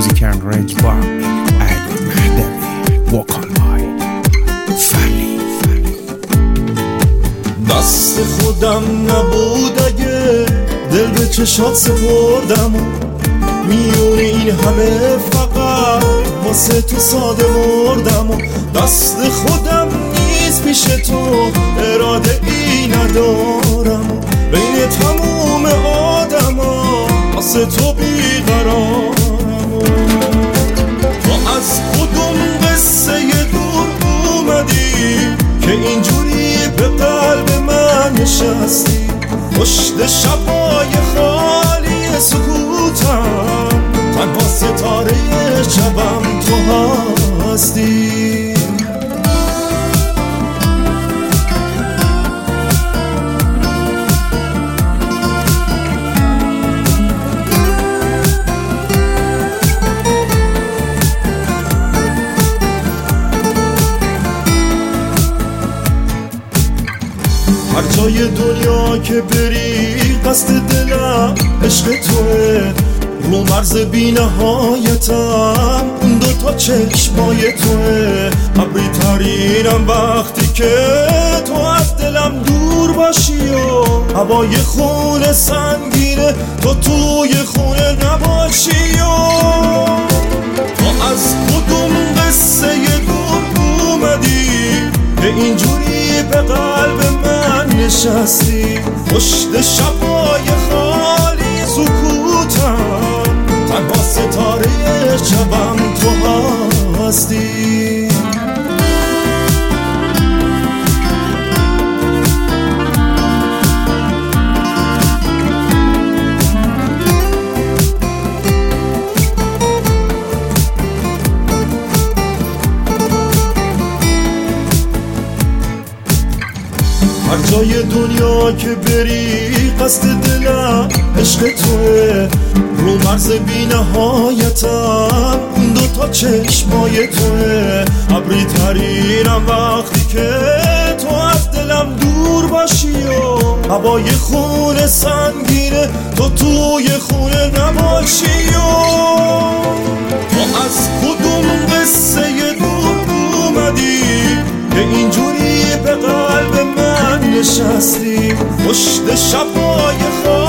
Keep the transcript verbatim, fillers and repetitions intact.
Music and Range Bar علی مهدوی وکال بای فلی دست خودم نبود اگه دل به چشات سپردم میونی این همه فقط واسه تو ساده مردم دست خودم نیست پیش تو اراده ای ندارم بین تموم آدم ها واسه تو بیقرارم تو از کدوم قصه دور اومدی که اینجوری به قلب من نشستی پشت شبای خالی سکوتم تنها ستاره شبم تو هستی هر جای دنیا که بری قصد دلم عشق توه رو مرز بی نهایتم اون دوتا چشمای توه ابری ترینم وقتی که تو از دلم دور باشی و هوای خونه سنگینه تو توی خونه نباشی و تو از کدوم قصه دور اومدی به اینجوری به قلب من نشستی پشت شبای خالی سکوتم تنها ستاره شبم تو هستی هر جای دنیا که بری قصد دلم عشق توه رو مرز بی نهایتم اون دوتا چشمای توه ابری ترینم وقتی که تو از دلم دور باشی و هوای خونه سنگینه تو توی خونه نباشی و تو از کدوم قصه دور اومدی که اینجوری به قلب من نشستی پشت شبای خالی